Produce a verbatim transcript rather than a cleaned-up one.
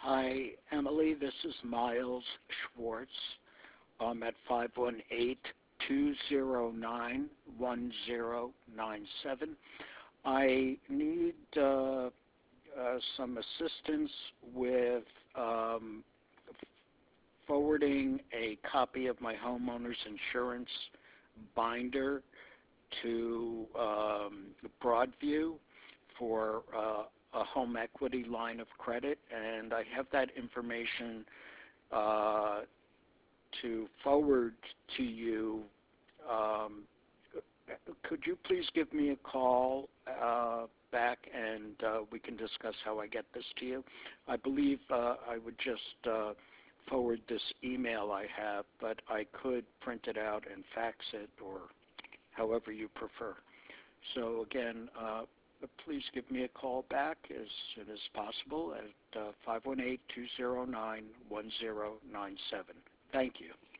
Hi, Emily. This is Miles Schwartz. I'm at five one eight, two zero nine, one zero nine seven. I need uh, uh, some assistance with um, forwarding a copy of my homeowner's insurance binder to um, Broadview for uh, a home equity line of credit, and I have that information uh, to forward to you. Um, could you please give me a call uh, back and uh, we can discuss how I get this to you? I believe uh, I would just uh, forward this email I have, but I could print it out and fax it or however you prefer. So again, uh, please give me a call back as soon as possible at uh, five one eight, two zero nine, one zero nine seven. Thank you.